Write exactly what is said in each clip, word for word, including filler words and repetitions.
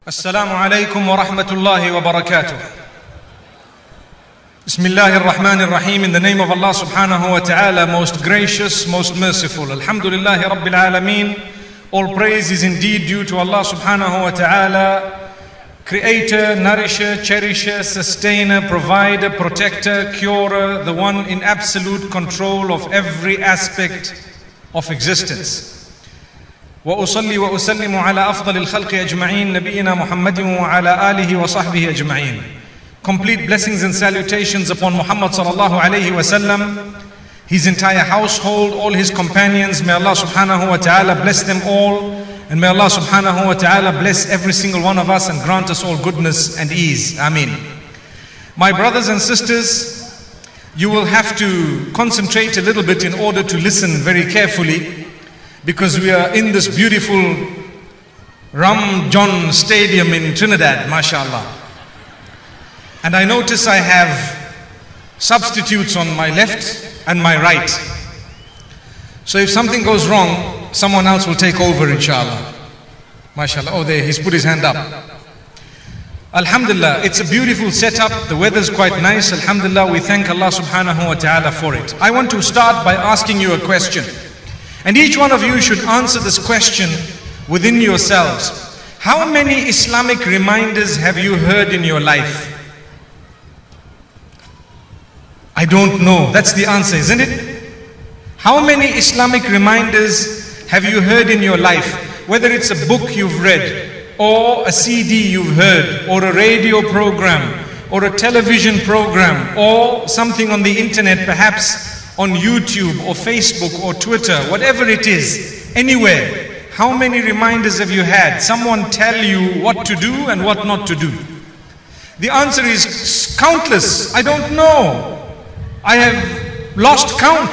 Assalamu alaikum wa rahmatullahi wa barakatuh. Bismillahir Rahmanir Rahim. In the name of Allah subhanahu wa ta'ala, most gracious, most merciful. Alhamdulillahi Rabbil Alameen. All praise is indeed due to Allah subhanahu wa ta'ala, creator, nourisher, cherisher, sustainer, provider, protector, curer, the one in absolute control of every aspect of existence. وأصلي وأسلم على أفضل الخلق أجمعين نبينا محمد وعلى آله وصحبه أجمعين. Complete blessings and salutations upon Muhammad sallallahu alayhi wa sallam, his entire household, all his companions. May Allah subhanahu wa ta'ala bless them all, and may Allah subhanahu wa ta'ala bless every single one of us and grant us all goodness and ease. Ameen. My brothers and sisters, you will have to concentrate a little bit in order to listen very carefully, because we are in this beautiful Ram John Stadium in Trinidad, mashallah. And I notice I have substitutes on my left and my right. So if something goes wrong, someone else will take over, inshallah. Mashallah. Oh, there, he's put his hand up. Alhamdulillah, it's a beautiful setup. The weather's quite nice. Alhamdulillah, we thank Allah subhanahu wa ta'ala for it. I want to start by asking you a question. And each one of you should answer this question within yourselves. How many Islamic reminders have you heard in your life? I don't know. That's the answer, isn't it? How many Islamic reminders have you heard in your life? Whether it's a book you've read, or a C D you've heard, or a radio program, or a television program, or something on the internet, perhaps on YouTube or Facebook or Twitter, whatever it is, anywhere. How many reminders have you had? Someone tell you what to do and what not to do? The answer is countless. I don't know. I have lost count.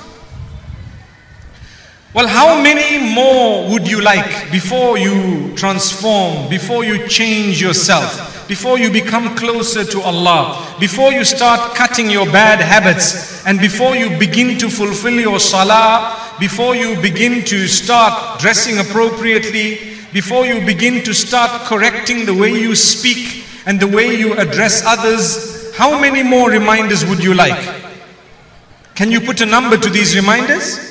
Well, how many more would you like before you transform, before you change yourself, before you become closer to Allah, before you start cutting your bad habits, and before you begin to fulfill your salah, before you begin to start dressing appropriately, before you begin to start correcting the way you speak and the way you address others? How many more reminders would you like? Can you put a number to these reminders?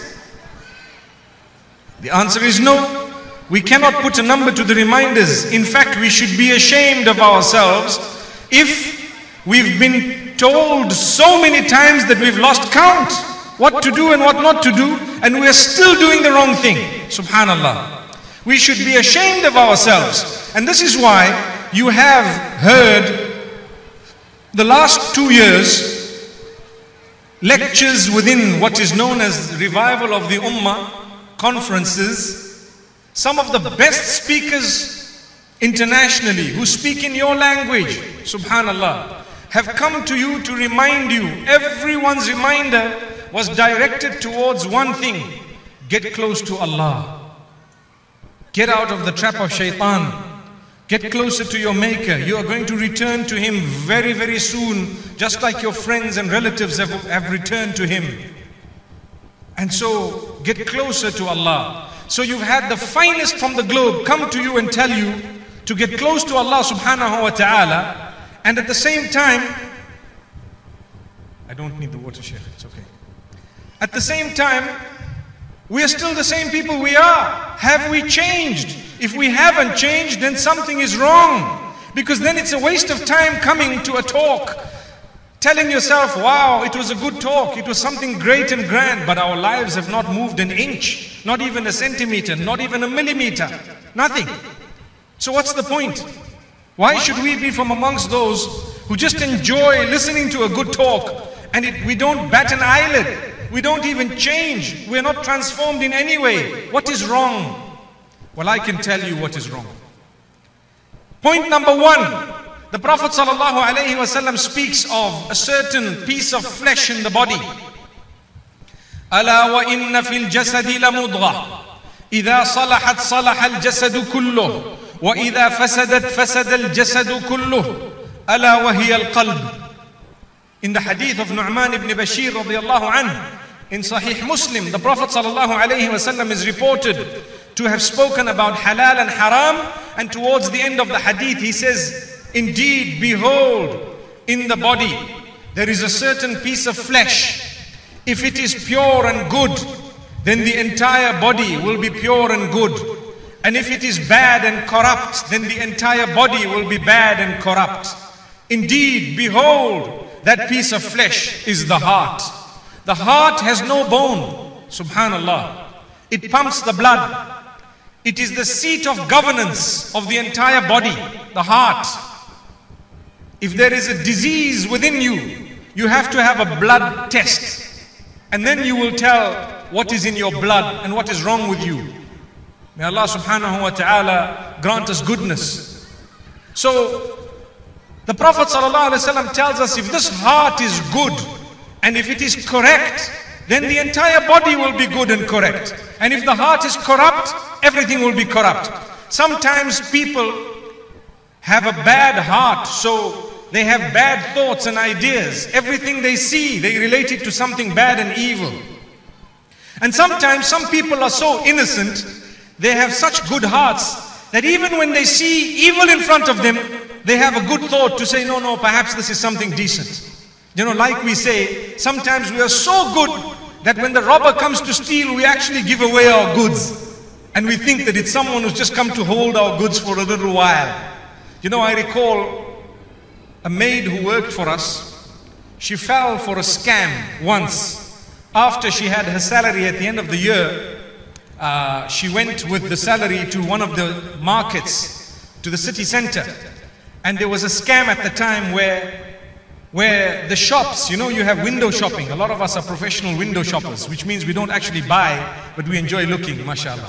The answer is no. We cannot put a number to the reminders. In fact, we should be ashamed of ourselves if we've been told so many times that we've lost count what to do and what not to do, and we're still doing the wrong thing. Subhanallah. We should be ashamed of ourselves. And this is why you have heard the last two years lectures within what is known as Revival of the Ummah conferences. Some of the best speakers internationally who speak in your language, subhanallah, have come to you to remind you. Everyone's reminder was directed towards one thing: get close to Allah. Get out of the trap of shaitan. Get closer to your maker. You are going to return to him very, very soon, just like your friends and relatives have, have returned to him. And so, get closer to Allah. So you've had the finest from the globe come to you and tell you to get close to Allah subhanahu wa ta'ala, and at the same time, I don't need the water, Sheikh, it's okay. At the same time, we are still the same people we are. Have we changed? If we haven't changed, then something is wrong. Because then it's a waste of time coming to a talk, telling yourself, wow, it was a good talk, it was something great and grand, but our lives have not moved an inch, not even a centimeter, not even a millimeter, nothing. So what's the point? Why should we be from amongst those who just enjoy listening to a good talk, and it, we don't bat an eyelid, we don't even change, we're not transformed in any way? What is wrong? Well, I can tell you what is wrong. Point number one. The Prophet sallallahu alaihi wasallam speaks of a certain piece of flesh in the body. ألا وإن في الجسد لمضغة إذا صلحت صلح الجسد كله وإذا فسدت فسد الجسد كله ألا وهي القلب. In the hadith of Nu'man ibn Bashir radiyallahu anhu in Sahih Muslim, the Prophet sallallahu alaihi wasallam is reported to have spoken about halal and haram. And towards the end of the hadith, he says, indeed, behold, in the body, there is a certain piece of flesh. If it is pure and good, then the entire body will be pure and good. And if it is bad and corrupt, then the entire body will be bad and corrupt. Indeed, behold, that piece of flesh is the heart. The heart has no bone, subhanallah. It pumps the blood. It is the seat of governance of the entire body, the heart. If there is a disease within you, you have to have a blood test. And then you will tell what is in your blood and what is wrong with you. May Allah subhanahu wa ta'ala grant us goodness. So, the Prophet sallallahu alaihi wasallam tells us, if this heart is good and if it is correct, then the entire body will be good and correct. And if the heart is corrupt, everything will be corrupt. Sometimes people have a bad heart, so they have bad thoughts and ideas. Everything they see, they relate it to something bad and evil. And sometimes some people are so innocent, they have such good hearts, that even when they see evil in front of them, they have a good thought to say, no, no, perhaps this is something decent. You know, like we say, sometimes we are so good that when the robber comes to steal, we actually give away our goods. And we think that it's someone who's just come to hold our goods for a little while. You know, I recall a maid who worked for us. She fell for a scam once. After she had her salary at the end of the year, uh, she went with the salary to one of the markets, to the city center. And there was a scam at the time where where the shops, you know, you have window shopping. A lot of us are professional window shoppers, which means we don't actually buy, but we enjoy looking, mashallah.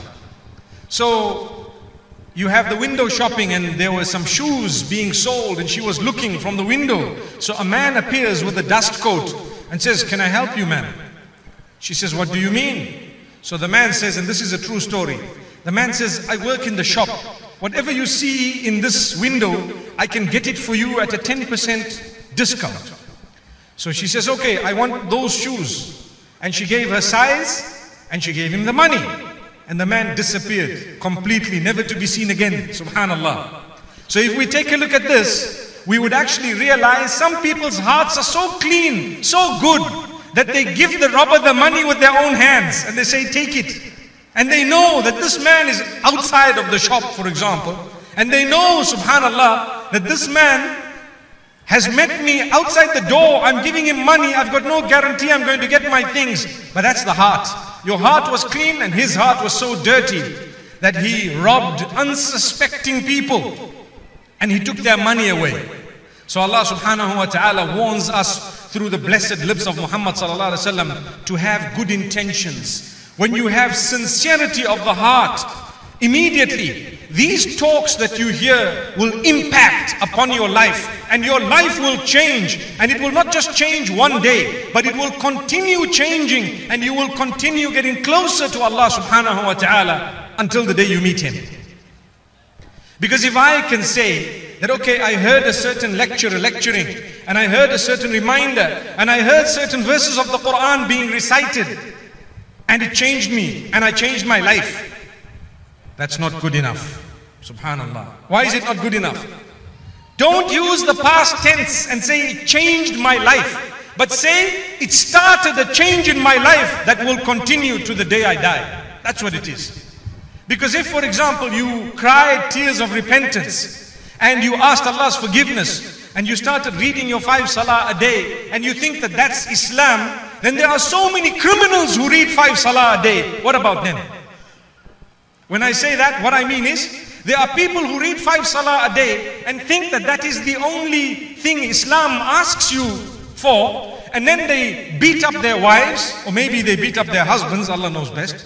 So you have the window shopping, and there were some shoes being sold, and she was looking from the window. So a man appears with a dust coat and says, can I help you, ma'am? She says, what do you mean? So the man says, and this is a true story, the man says, I work in the shop. Whatever you see in this window, I can get it for you at a ten percent discount. So she says, okay, I want those shoes. And she gave her size, and she gave him the money. And the man disappeared completely, never to be seen again, subhanallah. So if we take a look at this, we would actually realize some people's hearts are so clean, so good, that they give the robber the money with their own hands, and they say, take it. And they know that this man is outside of the shop, for example, and they know, subhanallah, that this man has met me outside the door, I'm giving him money, I've got no guarantee I'm going to get my things. But that's the heart. Your heart was clean, and his heart was so dirty that he robbed unsuspecting people and he took their money away. So Allah subhanahu wa ta'ala warns us through the blessed lips of Muhammad sallallahu alaihi wasallam to have good intentions. When you have sincerity of the heart, immediately these talks that you hear will impact upon your life, and your life will change. And it will not just change one day, but it will continue changing, and you will continue getting closer to Allah subhanahu wa ta'ala until the day you meet Him. Because if I can say that, okay, I heard a certain lecturer lecturing, and I heard a certain reminder, and I heard certain verses of the Quran being recited, and it changed me, and I changed my life, that's not good enough. Subhanallah. Why is it not good enough? Don't use the past tense and say it changed my life, but say it started a change in my life that will continue to the day I die. That's what it is. Because if, for example, you cried tears of repentance and you asked Allah's forgiveness and you started reading your five salah a day and you think that that's Islam, then there are so many criminals who read five salah a day. What about them? When I say that, what I mean is, there are people who read five salah a day and think that that is the only thing Islam asks you for, and then they beat up their wives, or maybe they beat up their husbands, Allah knows best.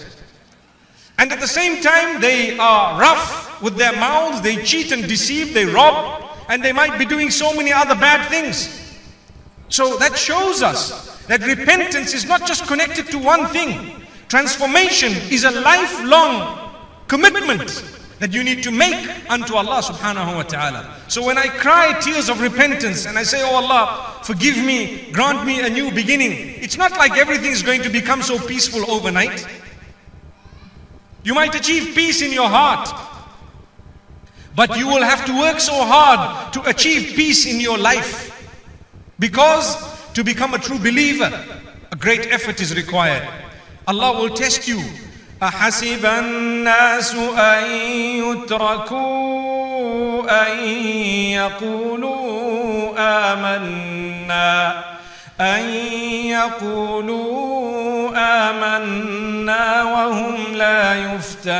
And at the same time, they are rough with their mouths, they cheat and deceive, they rob, and they might be doing so many other bad things. So that shows us that repentance is not just connected to one thing. Transformation is a lifelong commitment that you need to make unto Allah subhanahu wa ta'ala. So when I cry tears of repentance and I say, oh Allah, forgive me, grant me a new beginning, it's not like everything is going to become so peaceful overnight. You might achieve peace in your heart. But you will have to work so hard to achieve peace in your life. Because to become a true believer, a great effort is required. Allah will test you. أَحَسِبَ النَّاسُ أَن يُتْرَكُوا أَن يَقُولُوا آمَنَّا أَن يَقُولُوا آمَنَّا وَهُمْ لَا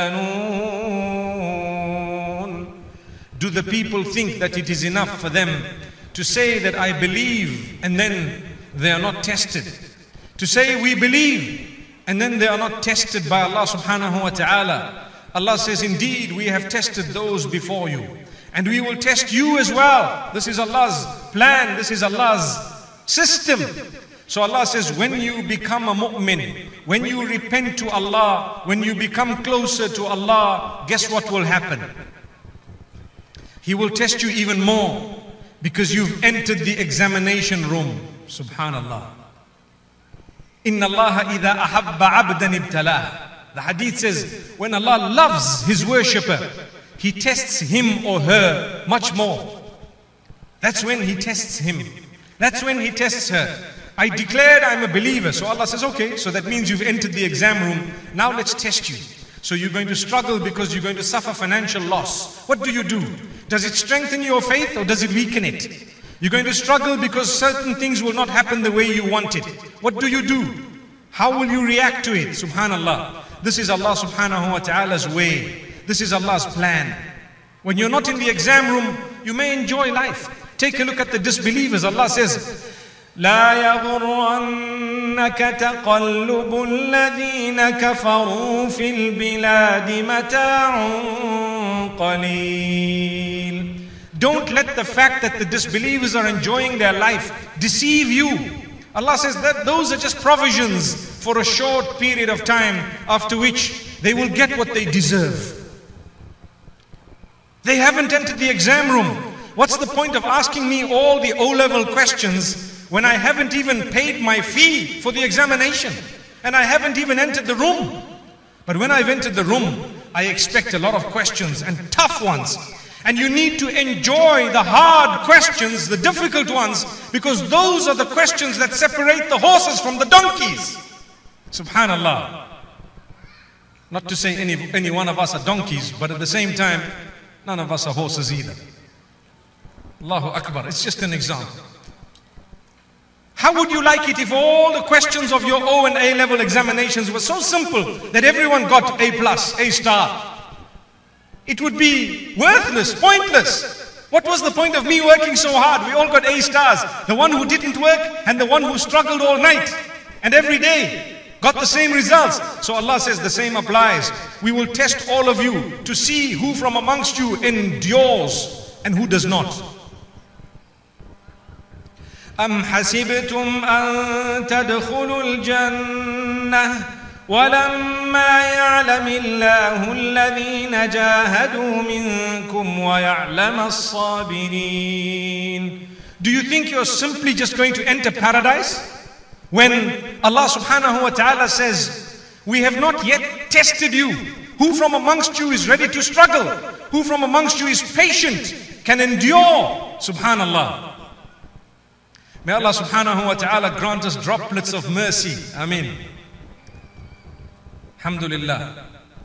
يُفْتَنُونَ. Do the people think that it is enough for them to say that I believe and then they are not tested? To say we believe and then they are not tested by Allah subhanahu wa ta'ala. Allah says, indeed we have tested those before you and we will test you as well. This is Allah's plan, this is Allah's system. So Allah says, when you become a mu'min, when you repent to Allah, when you become closer to Allah, guess what will happen? He will test you even more because you've entered the examination room. Subhanallah. Inna Allah idha ahabba abdan ibtalah. The hadith says, when Allah loves His worshipper, He tests him or her much more. That's when He tests him. That's when He tests her. I declared I'm a believer. So Allah says, okay, so that means you've entered the exam room. Now let's test you. So you're going to struggle because you're going to suffer financial loss. What do you do? Does it strengthen your faith or does it weaken it? You're going to struggle because certain things will not happen the way you want it. What do you do? How will you react to it? Subhanallah. This is Allah subhanahu wa ta'ala's way. This is Allah's plan. When you're not in the exam room, you may enjoy life. Take a look at the disbelievers. Allah says, لا يغرنك تقلب الذين كفروا في البلاد متاع قليل. Don't let the fact that the disbelievers are enjoying their life deceive you. Allah says that those are just provisions for a short period of time, after which they will get what they deserve. They haven't entered the exam room. What's the point of asking me all the O-level questions when I haven't even paid my fee for the examination and I haven't even entered the room? But when I've entered the room, I expect a lot of questions and tough ones. And you need to enjoy the hard questions, the difficult ones, because those are the questions that separate the horses from the donkeys. Subhanallah. Not to say any, any one of us are donkeys, but at the same time, none of us are horses either. Allahu Akbar. It's just an example. How would you like it if all the questions of your O and A level examinations were so simple that everyone got A plus, A star? It would be worthless, pointless. What was the point of me working so hard? We all got A stars. The one who didn't work and the one who struggled all night and every day got the same results. So Allah says the same applies. We will test all of you to see who from amongst you endures and who does not. أَمْ حَسِبْتُمْ أَن تَدْخُلُوا الْجَنَّةَ وَلَمَّا يَعْلَمِ اللَّهُ الَّذِينَ جَاهَدُوا مِنكُمْ وَيَعْلَمَ الصَّابِرِينَ. Do you think you're simply just going to enter paradise? When Allah subhanahu wa ta'ala says, we have not yet tested you. Who from amongst you is ready to struggle? Who from amongst you is patient, can endure? Subhanallah. May Allah subhanahu wa ta'ala grant us droplets of mercy. Ameen. Alhamdulillah.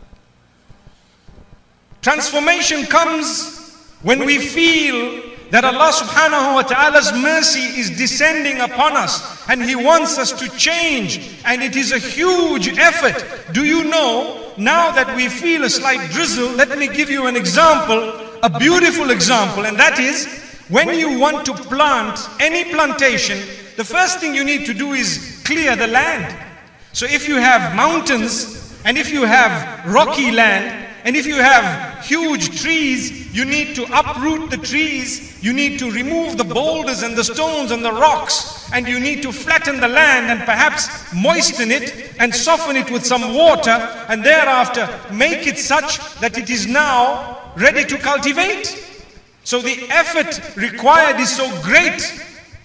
Transformation comes when we feel that Allah subhanahu wa ta'ala's mercy is descending upon us and He wants us to change, and it is a huge effort. Do you know, now that we feel a slight drizzle, let me give you an example, a beautiful example, and that is, when you want to plant any plantation, the first thing you need to do is clear the land. So if you have mountains, and if you have rocky land, and if you have huge trees, you need to uproot the trees, you need to remove the boulders and the stones and the rocks, and you need to flatten the land and perhaps moisten it and soften it with some water, and thereafter make it such that it is now ready to cultivate. So the effort required is so great.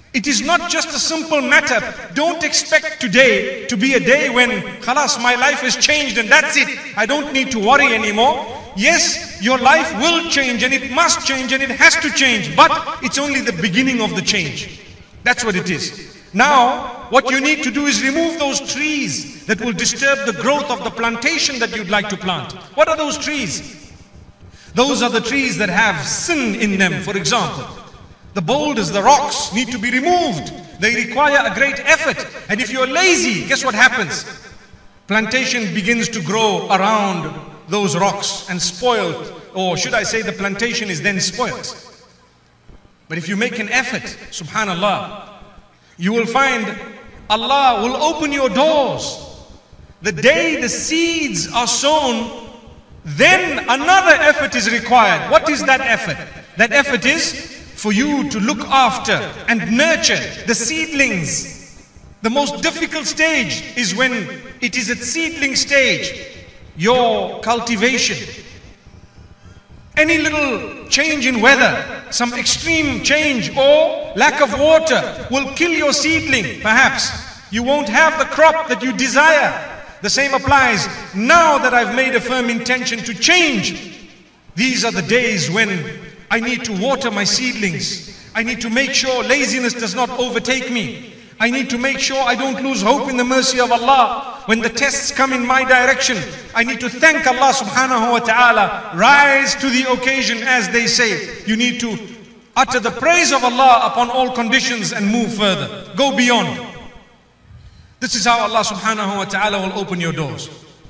It is not just a simple matter. Don't expect today to be a day when, khalas, my life has changed and that's it. I don't need to worry anymore. Yes, your life will change and it must change and it has to change. But it's only the beginning of the change. That's what it is. Now, what you need to do is remove those trees that will disturb the growth of the plantation that you'd like to plant. What are those trees? Those are the trees that have sin in them, for example. The boulders, the rocks need to be removed. They require a great effort. And if you're lazy, guess what happens? Plantation begins to grow around those rocks and spoiled, or should I say the plantation is then spoiled. But if you make an effort, subhanallah, you will find Allah will open your doors. The day the seeds are sown, then another effort is required. What is that effort? That effort is for you to look after and nurture the seedlings. The most difficult stage is when it is at seedling stage, your cultivation. Any little change in weather, some extreme change or lack of water will kill your seedling. Perhaps you won't have the crop that you desire. The same applies. Now that I've made a firm intention to change, these are the days when I need to water my seedlings. I need to make sure laziness does not overtake me. I need to make sure I don't lose hope in the mercy of Allah. When the tests come in my direction, I need to thank Allah subhanahu wa ta'ala. Rise to the occasion, as they say. You need to utter the praise of Allah upon all conditions and move further. Go beyond. This is how Allah subhanahu wa ta'ala will open your doors.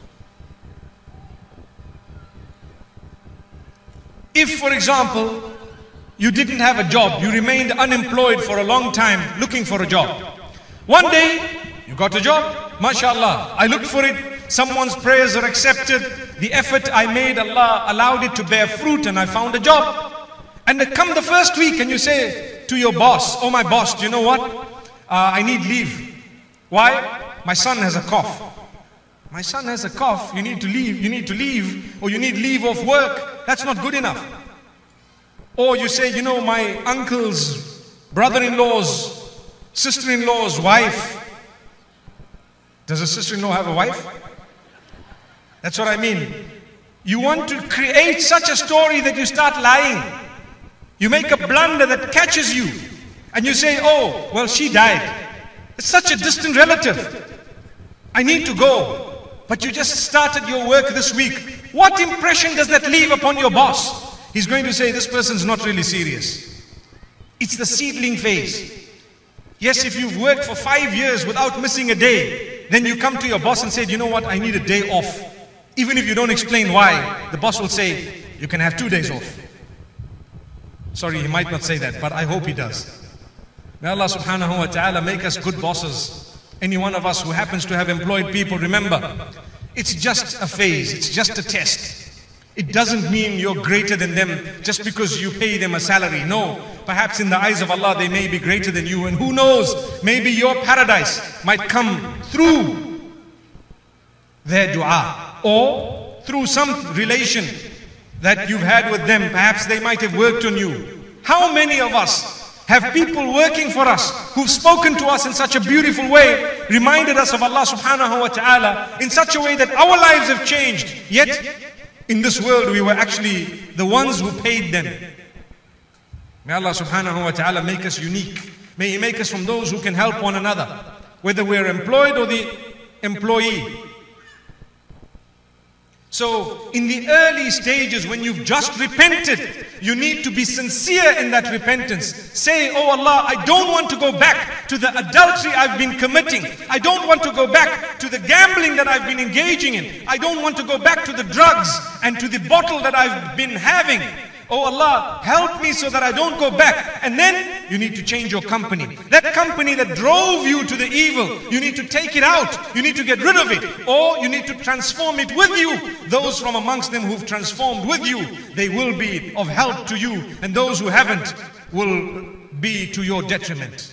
If, for example, you didn't have a job, you remained unemployed for a long time looking for a job. One day, you got a job, mashallah. I looked for it, someone's prayers are accepted, the effort I made, Allah allowed it to bear fruit and I found a job. And come the first week and you say to your boss, oh my boss, do you know what? Uh, I need leave. Why? My son has a cough. My son has a cough, you need to leave, you need to leave, or you need leave of work. That's not good enough. Or you say, you know, my uncle's brother-in-law's, sister-in-law's wife. Does a sister-in-law have a wife? That's what I mean. You want to create such a story that you start lying. You make a blunder that catches you. And you say, oh, well, she died. It's such a distant relative. I need to go. But you just started your work this week. What impression does that leave upon your boss? He's going to say, this person's not really serious. It's the seedling phase. Yes, if you've worked for five years without missing a day, then you come to your boss and say, you know what, I need a day off. Even if you don't explain why, the boss will say, you can have two days off. Sorry, he might not say that, but I hope he does. May Allah subhanahu wa ta'ala make us good bosses. Any one of us who happens to have employed people, remember, it's just a phase, it's just a test. It doesn't mean you're greater than them just because you pay them a salary. No, perhaps in the eyes of Allah they may be greater than you, and who knows, maybe your paradise might come through their dua or through some relation that you've had with them. Perhaps they might have worked on you. How many of us have people working for us who've spoken to us in such a beautiful way, reminded us of Allah subhanahu wa ta'ala in such a way that our lives have changed, yet in this world we were actually the ones who paid them. May Allah subhanahu wa ta'ala make us unique. May He make us from those who can help one another, whether we're employed or the employee. So in the early stages when you've just repented, you need to be sincere in that repentance. Say, oh Allah, I don't want to go back to the adultery I've been committing. I don't want to go back to the gambling that I've been engaging in. I don't want to go back to the drugs and to the bottle that I've been having. Oh Allah, help me so that I don't go back. And then you need to change your company. That company that drove you to the evil, you need to take it out. You need to get rid of it. Or you need to transform it with you. Those from amongst them who've transformed with you, they will be of help to you. And those who haven't will be to your detriment.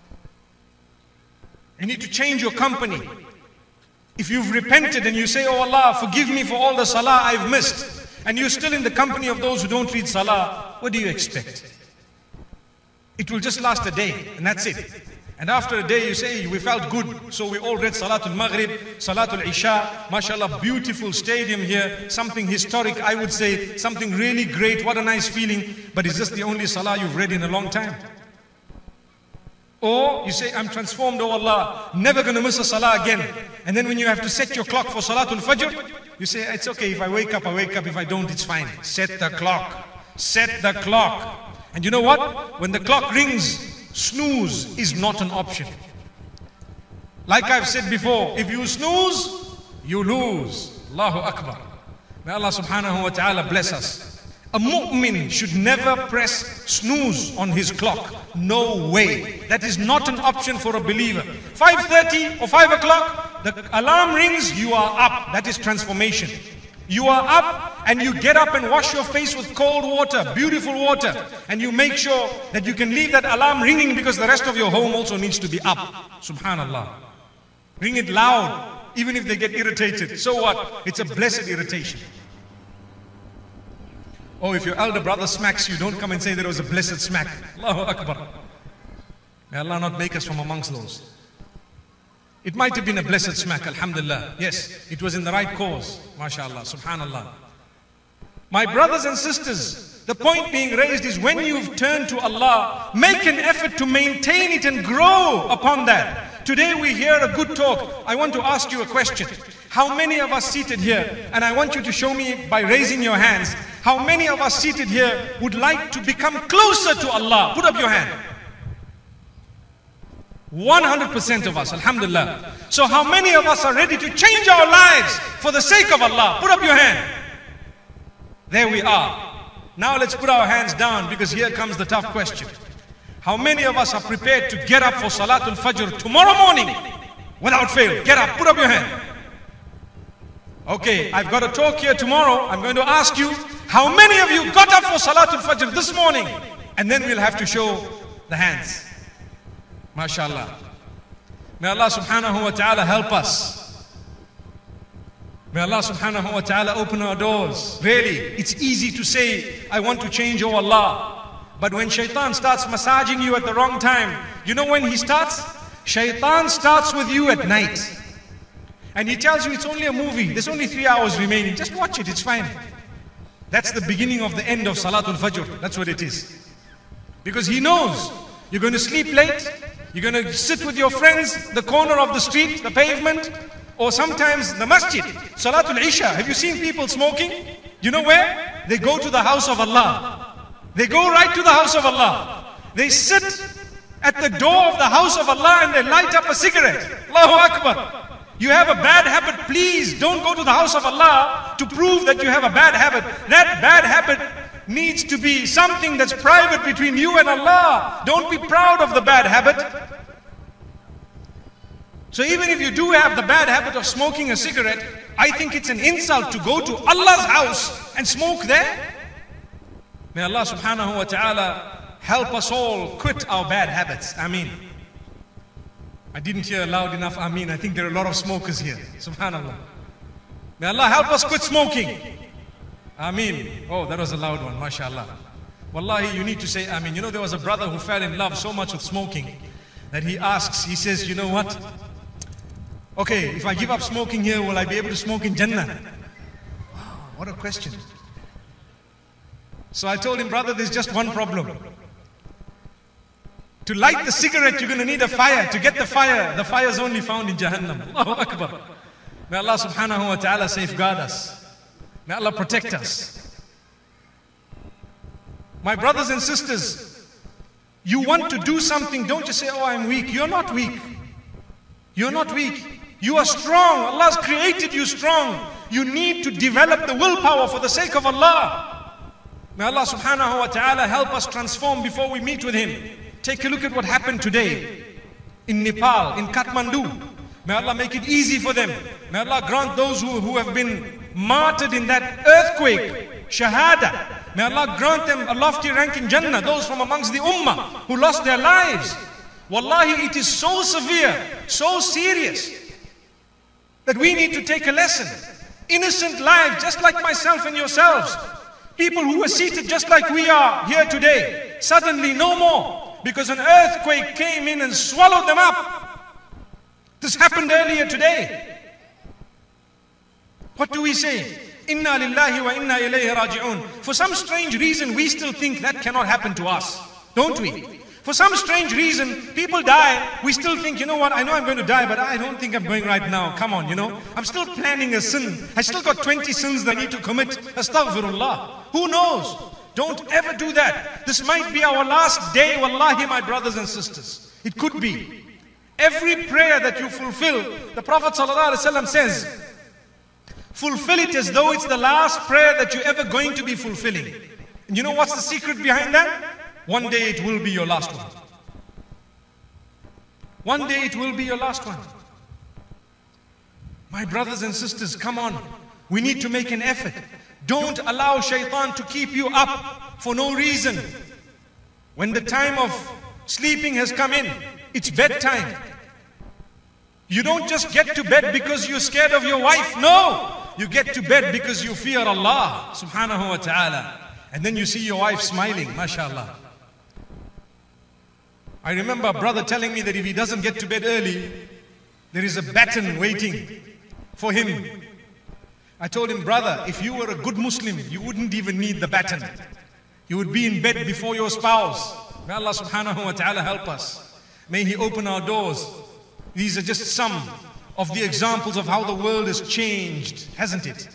You need to change your company. If you've repented and you say, oh Allah, forgive me for all the salah I've missed, and you're still in the company of those who don't read salah, what do you expect? It will just last a day, and that's it. And after a day you say, we felt good, so we all read Salatul Maghrib, Salatul Isha, mashallah, beautiful stadium here, something historic, I would say, something really great, what a nice feeling, but it's just the only salah you've read in a long time. Or you say, I'm transformed, oh Allah, never going to miss a salah again. And then when you have to set your clock for Salatul Fajr, you say, it's okay, if I wake up, I wake up, if I don't, it's fine. Set the clock, set the clock. And you know what? When the clock rings, snooze is not an option. Like I've said before, if you snooze, you lose. Allahu Akbar. May Allah subhanahu wa ta'ala bless us. A mu'min should never press snooze on his clock. No way. That is not an option for a believer. five thirty or five o'clock, the alarm rings, you are up. That is transformation. You are up and you get up and wash your face with cold water, beautiful water. And you make sure that you can leave that alarm ringing because the rest of your home also needs to be up. Subhanallah. Ring it loud, even if they get irritated. So what? It's a blessed irritation. Oh, if your elder brother smacks you, don't come and say there was a blessed smack. Allahu Akbar. May Allah not make us from amongst those. It might have been a blessed smack, alhamdulillah. Yes, it was in the right cause. MashaAllah, subhanallah. My brothers and sisters, the point being raised is when you've turned to Allah, make an effort to maintain it and grow upon that. Today we hear a good talk. I want to ask you a question. How many of us seated here, and I want you to show me by raising your hands, how many of us seated here would like to become closer to Allah? Put up your hand. one hundred percent of us, alhamdulillah. So how many of us are ready to change our lives for the sake of Allah? Put up your hand. There we are. Now let's put our hands down because here comes the tough question. How many of us are prepared to get up for Salatul Fajr tomorrow morning without fail? Get up, put up your hand. Okay, I've got a talk here tomorrow. I'm going to ask you, how many of you got up for Salatul Fajr this morning? And then we'll have to show the hands. MashaAllah. May Allah subhanahu wa ta'ala help us. May Allah subhanahu wa ta'ala open our doors. Really, it's easy to say, I want to change, oh Allah. But when shaitan starts massaging you at the wrong time, you know when he starts? Shaitan starts with you at night. And he tells you it's only a movie, there's only three hours remaining. Just watch it, it's fine. That's the beginning of the end of Salatul Fajr. That's what it is. Because he knows you're going to sleep late, you're going to sit with your friends, the corner of the street, the pavement, or sometimes the masjid. Salatul Isha. Have you seen people smoking? You know where? They go to the house of Allah. They go right to the house of Allah. They sit at the door of the house of Allah and they light up a cigarette. Allahu Akbar. You have a bad habit, please don't go to the house of Allah to prove that you have a bad habit. That bad habit needs to be something that's private between you and Allah. Don't be proud of the bad habit. So even if you do have the bad habit of smoking a cigarette, I think it's an insult to go to Allah's house and smoke there. May Allah subhanahu wa ta'ala help us all quit our bad habits. Ameen. I didn't hear loud enough, Ameen. I think there are a lot of smokers here. Subhanallah. May Allah help us quit smoking. Ameen. Oh, that was a loud one, mashallah. Wallahi, you need to say Ameen. You know, there was a brother who fell in love so much with smoking that he asks, he says, you know what? Okay, if I give up smoking here, will I be able to smoke in Jannah? Wow, what a question. So I told him, brother, there's just one problem. To light the cigarette, you're going to need a fire. To get the fire, the fire is only found in Jahannam. Allahu Akbar. May Allah subhanahu wa ta'ala safeguard us. May Allah protect us. My brothers and sisters, you want to do something, don't just say, oh, I'm weak. You're not weak. You're not weak. You are strong. Allah has created you strong. You need to develop the willpower for the sake of Allah. May Allah subhanahu wa ta'ala help us transform before we meet with Him. Take a look at what happened today in Nepal, in Kathmandu. May Allah make it easy for them. May Allah grant those who, who have been martyred in that earthquake, shahada. May Allah grant them a lofty rank in Jannah, those from amongst the ummah who lost their lives. Wallahi, it is so severe, so serious, that we need to take a lesson. Innocent lives, just like myself and yourselves. People who were seated just like we are here today, suddenly no more. because an earthquake came in and swallowed them up. This happened earlier today. What do we say? Inna lillahi wa inna ilayhi raji'un. For some strange reason, we still think that cannot happen to us, don't we? For some strange reason, people die, we still think, you know what, I know I'm going to die, but I don't think I'm going right now. Come on, you know. I'm still planning a sin. I still got twenty sins that I need to commit. Astaghfirullah. Who knows? Don't ever do that. This might be our last day, wallahi, my brothers and sisters. It could be. Every prayer that you fulfill, the Prophet ﷺ says, fulfill it as though it's the last prayer that you're ever going to be fulfilling. And you know what's the secret behind that? One day it will be your last one. One day it will be your last one. My brothers and sisters, come on. We need to make an effort. Don't allow shaitan to keep you up for no reason. When the time of sleeping has come in, it's bedtime. You don't just get to bed because you're scared of your wife. No! You get to bed because you fear Allah subhanahu wa ta'ala. And then you see your wife smiling, mashallah. I remember a brother telling me that if he doesn't get to bed early, there is a baton waiting for him. I told him, brother, if you were a good Muslim, you wouldn't even need the baton. You would be in bed before your spouse. May Allah subhanahu wa ta'ala help us. May He open our doors. These are just some of the examples of how the world has changed, hasn't it?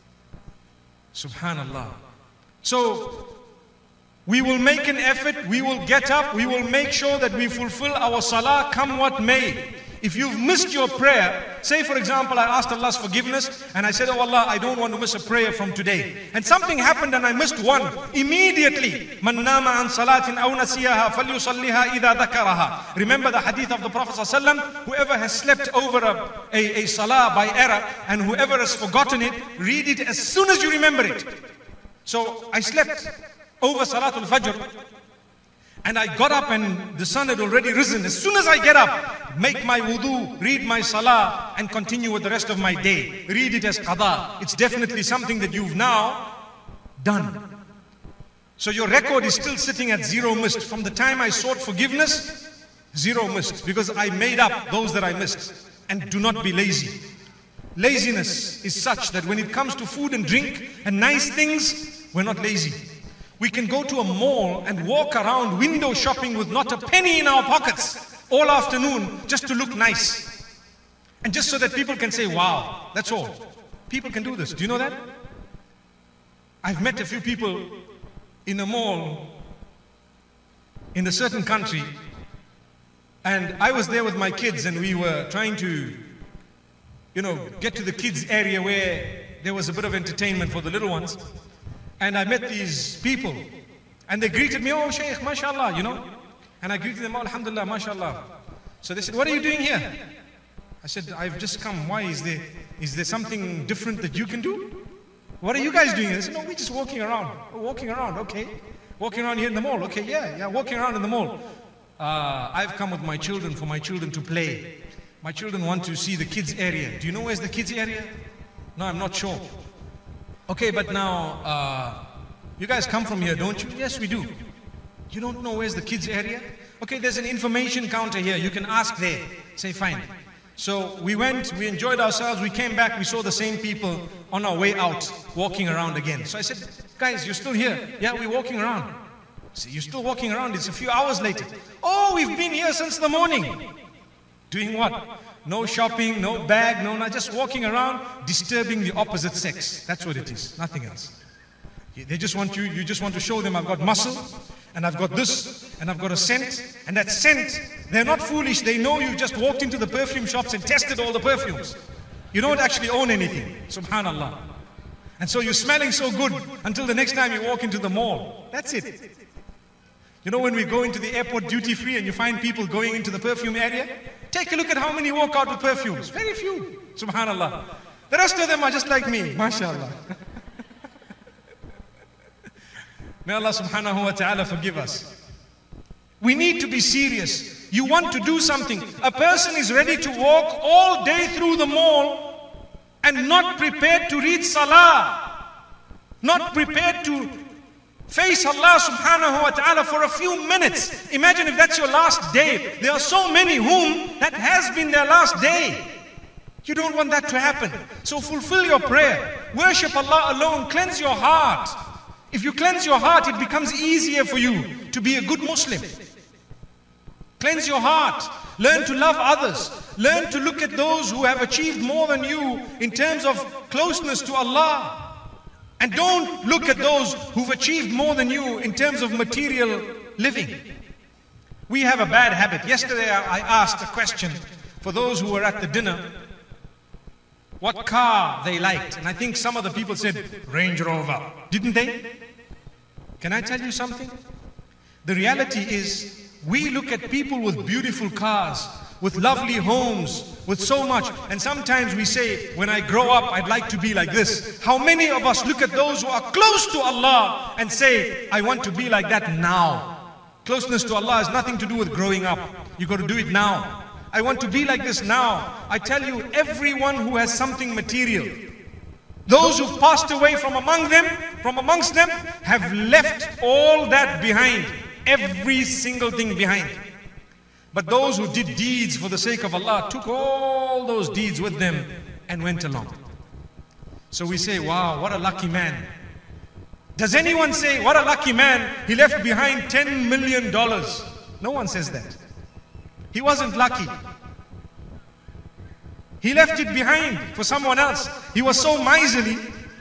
Subhanallah. So, we will make an effort, we will get up, we will make sure that we fulfill our salah come what may. If you've missed your prayer, say for example, I asked Allah's forgiveness and I said, oh Allah, I don't want to miss a prayer from today. And something happened and I missed one. Immediately, مَنْ نَامَ عَنْ صَلَاةٍ أَوْ نَسِيَهَا فَلْيُصَلِّهَا إِذَا ذَكَرَهَا. Remember the hadith of the Prophet ﷺ, whoever has slept over a, a, a salah by error and whoever has forgotten it, read it as soon as you remember it. So I slept over Salatul Fajr, and I got up and the sun had already risen. As soon as I get up, make my wudu, read my salah, and continue with the rest of my day. Read it as qada. It's definitely something that you've now done. So your record is still sitting at zero missed. From the time I sought forgiveness, zero missed, because I made up those that I missed. And do not be lazy. Laziness is such that when it comes to food and drink and nice things, we're not lazy. We can go to a mall and walk around window shopping with not a penny in our pockets all afternoon just to look nice. And just so that people can say, wow, that's all. People can do this. Do you know that? I've met a few people in a mall in a certain country, and I was there with my kids and we were trying to, you know, get to the kids area where there was a bit of entertainment for the little ones. And I met these people and they greeted me, oh Shaykh, mashallah, you know. And I greeted them, oh, alhamdulillah, mashallah. So they said, what are you doing here? I said, I've just come. Why? Is there, is there something different that you can do? What are you guys doing? They said, no, we're just walking around. Oh, walking around, okay. Walking around here in the mall, okay, yeah, yeah, walking around in the mall. Uh, I've come with my children for my children to play. My children want to see the kids area. Do you know where's the kids area? No, I'm not sure. Okay, but now, uh, you guys come from here, don't you? Yes, we do. You don't know where's the kids area? Okay, there's an information counter here. You can ask there. Say, fine. So we went, we enjoyed ourselves, we came back, we saw the same people on our way out, walking around again. So I said, guys, you're still here? Yeah, we're walking around. So you're still walking around, it's a few hours later. Oh, we've been here since the morning. Doing what? No shopping, no bag, no, not just walking around, disturbing the opposite sex. That's what it is, nothing else. They just want you, you just want to show them I've got muscle, and I've got this, and I've got a scent, and that scent, they're not foolish, they know you've just walked into the perfume shops and tested all the perfumes. You don't actually own anything, subhanallah. And so you're smelling so good until the next time you walk into the mall. That's it. You know when we go into the airport duty free and you find people going into the perfume area? Take a look at how many walk out with perfumes. Very few. Subhanallah. The rest of them are just like me. MashaAllah. May Allah subhanahu wa ta'ala forgive us. We need to be serious. You want to do something. A person is ready to walk all day through the mall and not prepared to read salah. Not prepared to Face Allah subhanahu wa ta'ala for a few minutes. Imagine if that's your last day. There are so many whom that has been their last day. You don't want that to happen. So fulfill your prayer. Worship Allah alone. Cleanse your heart. If you cleanse your heart, it becomes easier for you to be a good Muslim. Cleanse your heart. Learn to love others. Learn to look at those who have achieved more than you in terms of closeness to Allah. And don't look at those who've achieved more than you in terms of material living. We have a bad habit. Yesterday I asked a question for those who were at the dinner, what car they liked. And I think some of the people said, Range Rover. Didn't they? Can I tell you something? The reality is, we look at people with beautiful cars, with lovely homes, with so much. And sometimes we say, when I grow up, I'd like to be like this. How many of us look at those who are close to Allah and say, I want to be like that now. Closeness to Allah has nothing to do with growing up. You got to do it now. I want to be like this now. I tell you, everyone who has something material, those who've passed away from among them, from amongst them, have left all that behind. Every single thing behind. But those who did deeds for the sake of Allah took all those deeds with them and went along. So we say, wow, what a lucky man. Does anyone say, what a lucky man, he left behind ten million dollars? No one says that. He wasn't lucky. He left it behind for someone else. He was so miserly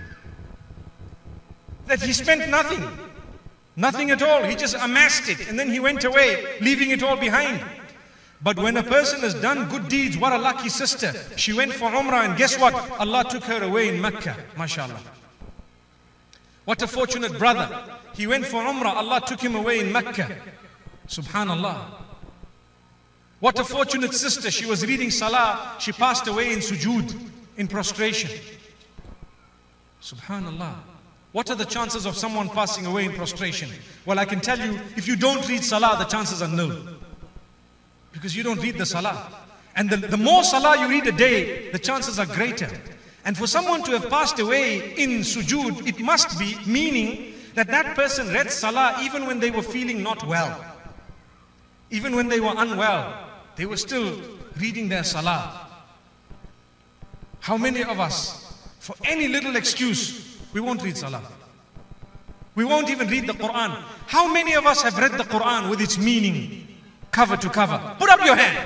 that he spent nothing. Nothing at all. He just amassed it and then he went away, leaving it all behind. But when a person has done good deeds, what a lucky sister. She went for Umrah and guess what? Allah took her away in Mecca. MashaAllah. What a fortunate brother. He went for Umrah. Allah took him away in Mecca. Subhanallah. What a fortunate sister. She was reading Salah. She passed away in sujood, in prostration. Subhanallah. What are the chances of someone passing away in prostration? Well, I can tell you, if you don't read Salah, the chances are nil. Because you don't read the Salah. And the, the more Salah you read a day, the chances are greater. And for someone to have passed away in sujood, it must be meaning that that person read Salah even when they were feeling not well. Even when they were unwell, they were still reading their Salah. How many of us, for any little excuse, we won't read Salah? We won't even read the Quran. How many of us have read the Quran with its meaning, cover to cover? Put up your hand.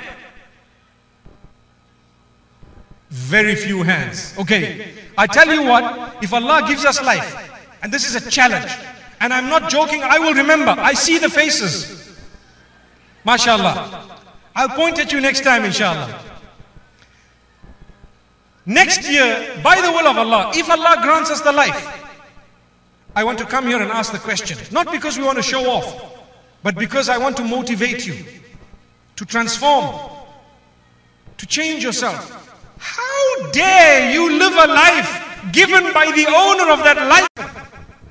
Very few hands. Okay, I tell you what, if Allah gives us life, and this is a challenge, and I'm not joking, I will remember. I see the faces. MashaAllah. I'll point at you next time, inshallah. Next year, by the will of Allah, if Allah grants us the life, I want to come here and ask the question. Not because we want to show off, but because I want to motivate you to transform, to change yourself. How dare you live a life given by the owner of that life?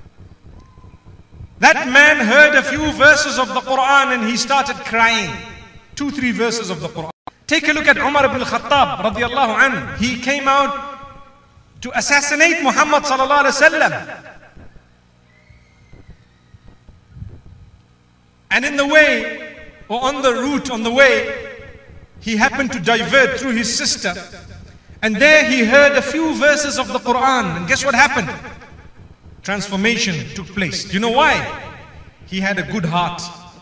That man heard a few verses of the Quran and he started crying. Two, three verses of the Quran. Take a look at Umar ibn al-Khattab radiallahu anhu. He came out to assassinate Muhammad sallallahu alaihi wasallam. And in the way, or on the route, on the way, he happened to divert through his sister. And there he heard a few verses of the Quran. And guess what happened? Transformation took place. Do you know why? He had a good heart.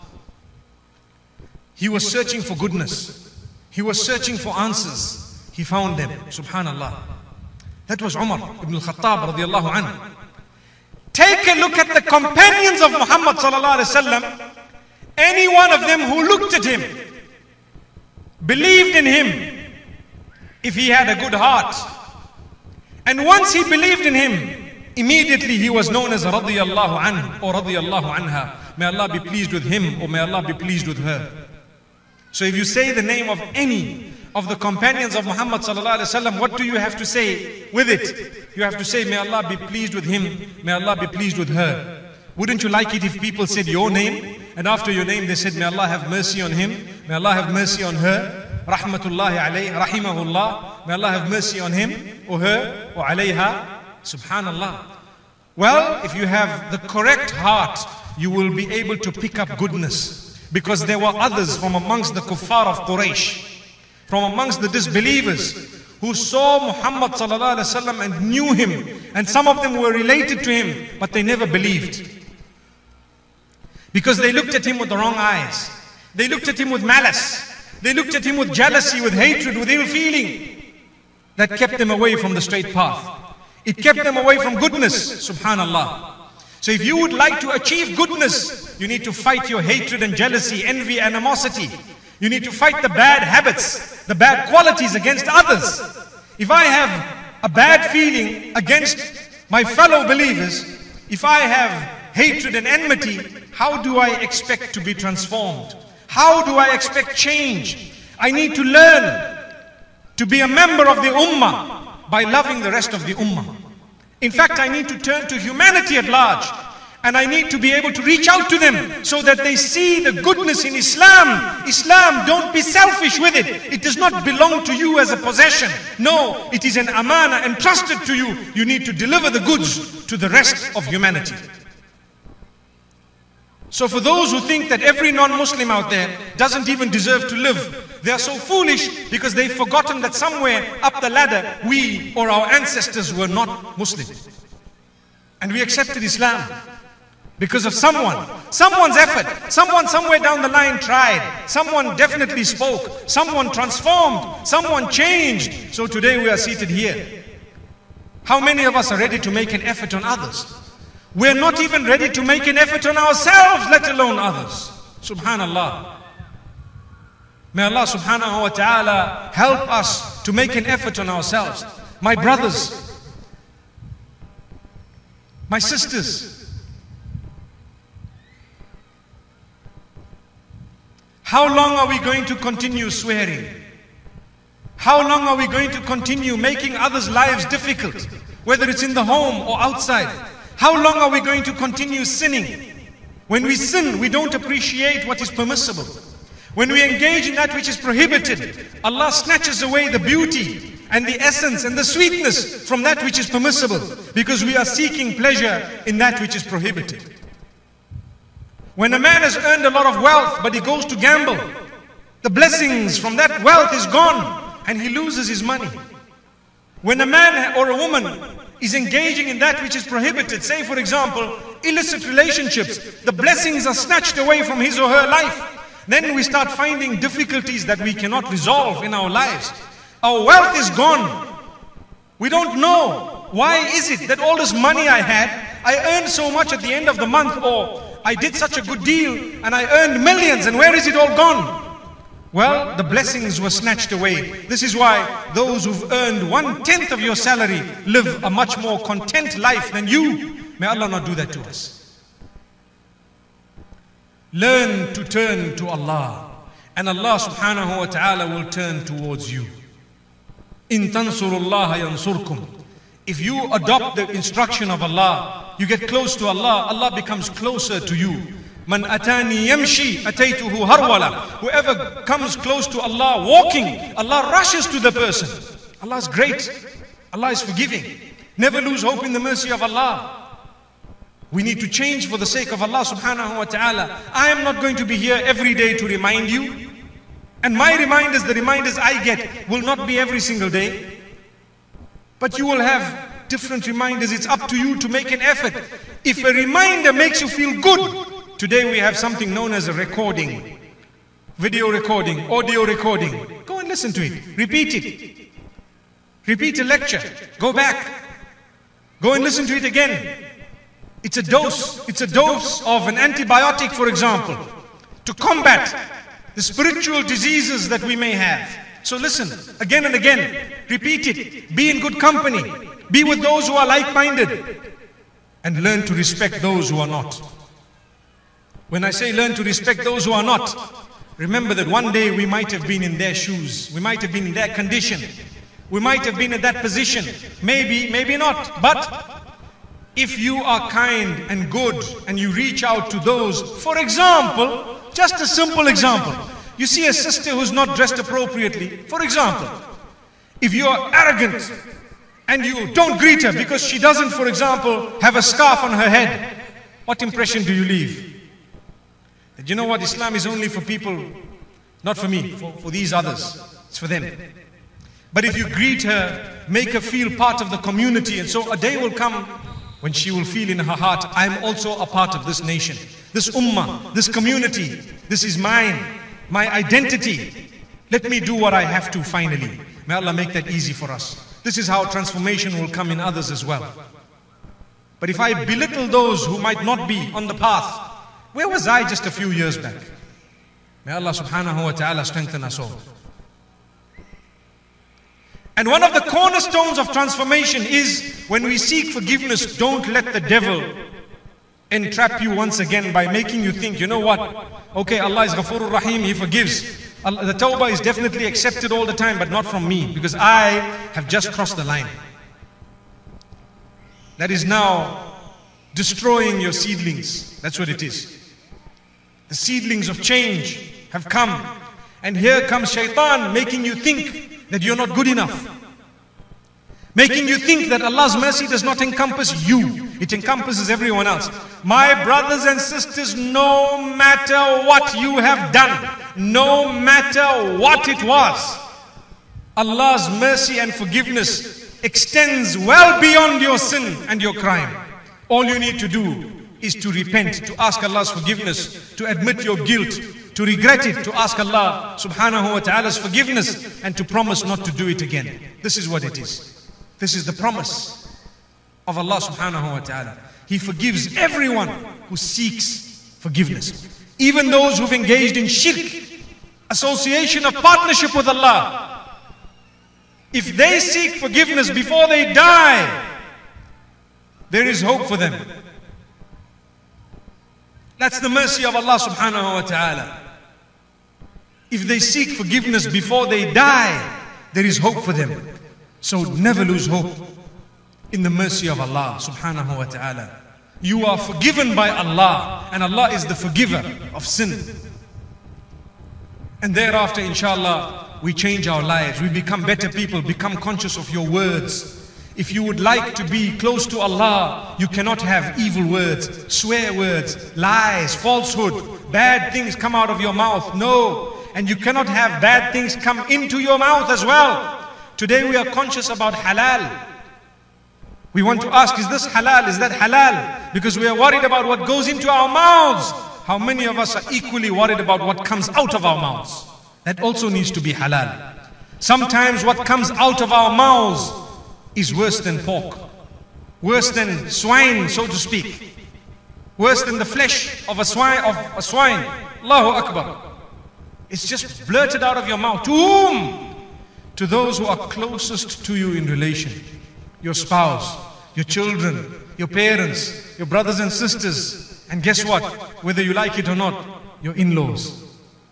He was searching for goodness. He was searching for answers. He found them. Subhanallah. That was Umar ibn al-Khattab radiallahu anhu. Take a look at the companions of Muhammad sallallahu alaihi wasallam. Any one of them who looked at him, believed in him, if he had a good heart. And once he believed in him, immediately he was known as radiyallahu anhu or radiyallahu anha. May Allah be pleased with him or may Allah be pleased with her. So if you say the name of any of the companions of Muhammad sallallahu alaihi wasallam, what do you have to say with it? You have to say, may Allah be pleased with him, may Allah be pleased with her. Wouldn't you like it if people said your name and after your name they said, may Allah have mercy on him, may Allah have mercy on her, rahmatullahi alayhi, rahimahullah, may Allah have mercy on him or her or alayha. Subhanallah. Well, if you have the correct heart, you will be able to pick up goodness. Because there were others from amongst the kuffar of Quraysh, from amongst the disbelievers, who saw Muhammad sallallahu alaihi wasallam and knew him. And some of them were related to him, but they never believed. Because they looked at him with the wrong eyes. They looked at him with malice. They looked at him with jealousy, with hatred, with ill feeling. That kept them away from the straight path. It kept them away from goodness, subhanallah. So if you would like to achieve goodness, you need to fight your hatred and jealousy, envy, animosity. You need to fight the bad habits, the bad qualities against others. If I have a bad feeling against my fellow believers, if I have hatred and enmity, how do I expect to be transformed? How do I expect change? I need to learn to be a member of the ummah by loving the rest of the ummah. In fact, I need to turn to humanity at large, and I need to be able to reach out to them so that they see the goodness in Islam. Islam, don't be selfish with it. It does not belong to you as a possession. No, it is an amana entrusted to you. You need to deliver the goods to the rest of humanity. So for those who think that every non-Muslim out there doesn't even deserve to live, they are so foolish because they've forgotten that somewhere up the ladder, we or our ancestors were not Muslim. And we accepted Islam because of someone, someone's effort. Someone somewhere down the line tried. Someone definitely spoke. Someone transformed. Someone changed. So today we are seated here. How many of us are ready to make an effort on others? We're not even ready to make an effort on ourselves, let alone others. Subhanallah. May Allah subhanahu wa ta'ala help us to make an effort on ourselves. My brothers, my sisters, how long are we going to continue swearing? How long are we going to continue making others' lives difficult, whether it's in the home or outside? How long are we going to continue sinning? When we sin, we don't appreciate what is permissible. When we engage in that which is prohibited, Allah snatches away the beauty and the essence and the sweetness from that which is permissible, because we are seeking pleasure in that which is prohibited. When a man has earned a lot of wealth but he goes to gamble, the blessings from that wealth is gone and he loses his money. When a man or a woman is engaging in that which is prohibited, say for example, illicit relationships, the blessings are snatched away from his or her life. Then we start finding difficulties that we cannot resolve in our lives. Our wealth is gone. We don't know. Why is it that all this money I had, I earned so much at the end of the month, or I did such a good deal and I earned millions, and where is it all gone? Well, the blessings were snatched away. This is why those who've earned one-tenth of your salary live a much more content life than you. May Allah not do that to us. Learn to turn to Allah, and Allah subhanahu wa ta'ala will turn towards you. In tansurullaha yansurkum. If you adopt the instruction of Allah, you get close to Allah, Allah becomes closer to you. Man atani yamshi ataytuhu harwala. Whoever comes close to Allah walking, Allah rushes to the person. Allah is great. Allah is forgiving. Never lose hope in the mercy of Allah. We need to change for the sake of Allah subhanahu wa ta'ala. I am not going to be here every day to remind you. And my reminders, the reminders I get, will not be every single day. But you will have different reminders. It's up to you to make an effort. If a reminder makes you feel good, today we have something known as a recording. Video recording, audio recording. Go and listen to it. Repeat it. Repeat a lecture. Go back. Go and listen to it again. It's a dose. It's a dose of an antibiotic, for example, to combat the spiritual diseases that we may have. So listen again and again. Repeat it. Be in good company. Be with those who are like-minded. And learn to respect those who are not. When I say learn to respect those who are not, remember that one day we might have been in their shoes. We might have been in their condition. We might have been in that position. Maybe, maybe not. But if you are kind and good and you reach out to those, for example, just a simple example. You see a sister who's not dressed appropriately. For example, if you are arrogant and you don't greet her because she doesn't, for example, have a scarf on her head, what impression do you leave? That you know what, Islam is only for people, not for me, for, for these others. It's for them. But if you greet her, make her feel part of the community, and so a day will come when she will feel in her heart, I'm also a part of this nation, this ummah, this community. This is mine, my identity. Let me do what I have to finally. May Allah make that easy for us. This is how transformation will come in others as well. But if I belittle those who might not be on the path, where was I just a few years back? May Allah subhanahu wa ta'ala strengthen us all. And one of the cornerstones of transformation is when we seek forgiveness, don't let the devil entrap you once again by making you think, you know what? Okay, Allah is Ghafurur Rahim, He forgives. Allah, the tawbah is definitely accepted all the time, but not from me, because I have just crossed the line. That is now destroying your seedlings. That's what it is. The seedlings of change have come. And here comes shaitan making you think that you're not good enough. Making you think that Allah's mercy does not encompass you. It encompasses everyone else. My brothers and sisters, no matter what you have done, no matter what it was, Allah's mercy and forgiveness extends well beyond your sin and your crime. All you need to do is to repent, to ask Allah's forgiveness, to admit your guilt, to regret it, to ask Allah subhanahu wa ta'ala's forgiveness, and to promise not to do it again. This is what it is. This is the promise of Allah subhanahu wa ta'ala. He forgives everyone who seeks forgiveness. Even those who've engaged in shirk, association of partnership with Allah. If they seek forgiveness before they die, there is hope for them. That's the mercy of Allah subhanahu wa ta'ala. If they seek forgiveness before they die, there is hope for them. So never lose hope in the mercy of Allah subhanahu wa ta'ala. You are forgiven by Allah, and Allah is the forgiver of sin. And thereafter, inshallah, we change our lives. We become better people, become conscious of your words. If you would like to be close to Allah, you cannot have evil words, swear words, lies, falsehood, bad things come out of your mouth. No. And you cannot have bad things come into your mouth as well. Today we are conscious about halal. We want to ask, is this halal? Is that halal? Because we are worried about what goes into our mouths. How many of us are equally worried about what comes out of our mouths? That also needs to be halal. Sometimes what comes out of our mouths is worse than pork, worse than swine, so to speak, worse than the flesh of a swine. Of a swine. Allahu Akbar. It's just blurted out of your mouth. To whom? To those who are closest to you in relation. Your spouse, your children, your parents, your brothers and sisters. And guess what? Whether you like it or not, your in-laws.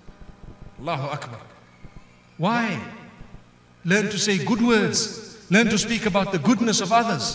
Allahu Akbar. Why? Learn to say good words. Learn to speak about the goodness of others.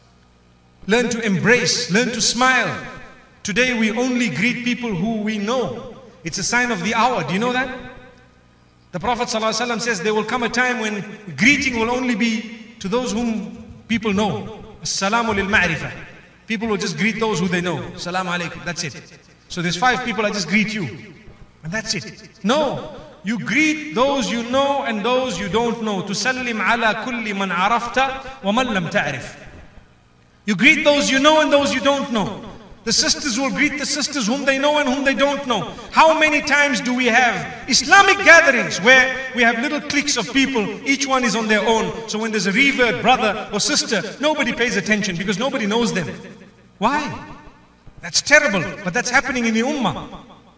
Learn to embrace, learn to smile. Today we only greet people who we know. It's a sign of the hour. Do you know that? The Prophet ﷺ says there will come a time when greeting will only be to those whom people know. As-salamu lil-ma'rifah. People will just greet those who they know. Salaam alaikum. That's it. So there's five people, I just greet you. And that's it. No. You greet those you know and those you don't know. Tusallim ala kulli man arafta wa man lam ta'rif. You greet those you know and those you don't know. The sisters will greet the sisters whom they know and whom they don't know. How many times do we have Islamic gatherings where we have little cliques of people, each one is on their own. So when there's a revert brother or sister, nobody pays attention because nobody knows them. Why? That's terrible, but that's happening in the ummah.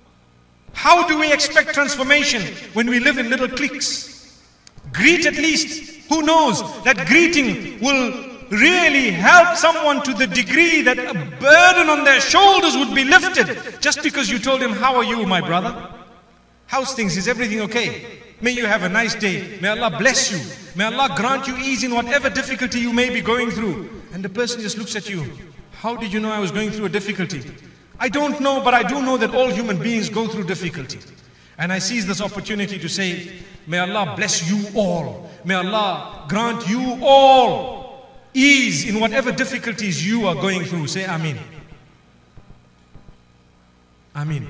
How do we expect transformation when we live in little cliques? Greet at least. Who knows that greeting will really help someone to the degree that a burden on their shoulders would be lifted just because you told him, how are you, my brother? How's things? Is everything okay? May you have a nice day. May Allah bless you. May Allah grant you ease in whatever difficulty you may be going through. And the person just looks at you. How did you know I was going through a difficulty? I don't know, but I do know that all human beings go through difficulty. And I seize this opportunity to say, may Allah bless you all. May Allah grant you all ease in whatever difficulties you are going through. Say Ameen. Ameen.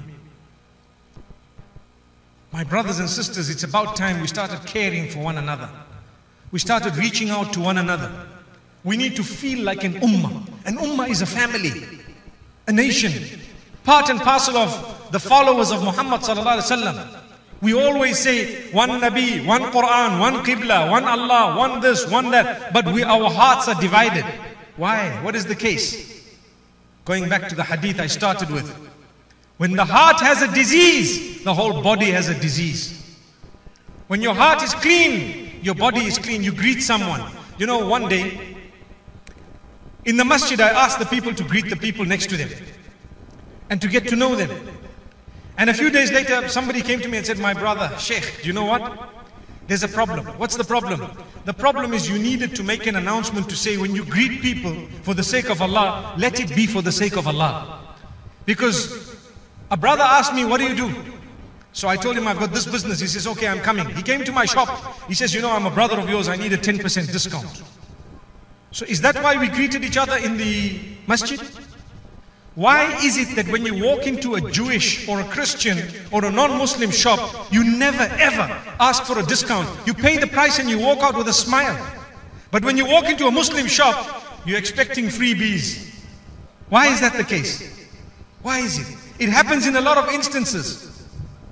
My brothers and sisters, it's about time we started caring for one another. We started reaching out to one another. We need to feel like an ummah. An ummah is a family, a nation, part and parcel of the followers of Muhammad sallallahu alaihi wasallam. We always say one Nabi, one Quran, one Qibla, one Allah, one this, one that. But we, our hearts are divided. Why? What is the case? Going back to the hadith I started with. When the heart has a disease, the whole body has a disease. When your heart is clean, your body is clean. You greet someone. You know, one day, in the masjid, I asked the people to greet the people next to them and to get to know them. And a few days later, somebody came to me and said, my brother, Sheikh, do you know what? There's a problem. What's the problem? The problem is you needed to make an announcement to say when you greet people for the sake of Allah, let it be for the sake of Allah. Because a brother asked me, what do you do? So I told him, I've got this business. He says, okay, I'm coming. He came to my shop. He says, you know, I'm a brother of yours. I need a ten percent discount. So is that why we greeted each other in the masjid? Why is it that when you walk into a Jewish or a Christian or a non-Muslim shop, you never ever ask for a discount? You pay the price and you walk out with a smile. But when you walk into a Muslim shop, you're expecting freebies. Why is that the case? Why is it? It happens in a lot of instances.